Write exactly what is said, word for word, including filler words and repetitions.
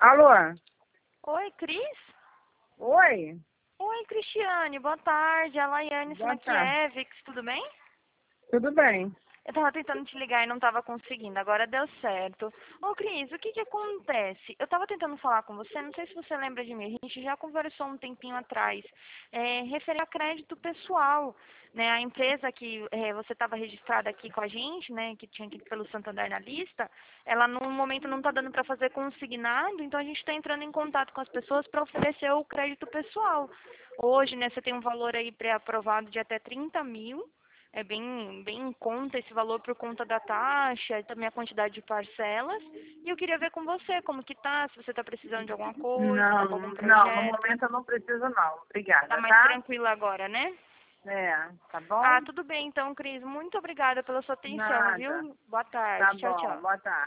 Alô? Oi, Cris? Oi? Oi, Cristiane, boa tarde. É a Laiane Boa tarde. Simakievics, tudo bem? Tudo bem? Eu tava tentando te ligar e não tava conseguindo, agora deu certo. Ô, Cris, o que que acontece? Eu tava tentando falar com você, não sei se você lembra de mim, a gente já conversou um tempinho atrás, é, referente a crédito pessoal, né? A empresa que é, você estava registrada aqui com a gente, né, que tinha aqui pelo Santander na lista, ela no momento não tá dando para fazer consignado, então a gente está entrando em contato com as pessoas para oferecer o crédito pessoal. Hoje, né, você tem um valor aí pré-aprovado de até trinta mil, é bem, bem em conta esse valor por conta da taxa e também a quantidade de parcelas. E eu queria ver com você como que tá, se você está precisando de alguma coisa, está com algum Não, não, no projeto. momento eu não preciso não. Tá Obrigada, mais tá? tranquila agora, né? É, tá Ah, bom? tudo bem então, Cris. Muito obrigada pela sua atenção, Nada. viu? Boa Tá tarde. Tchau, bom, tchau. boa tarde.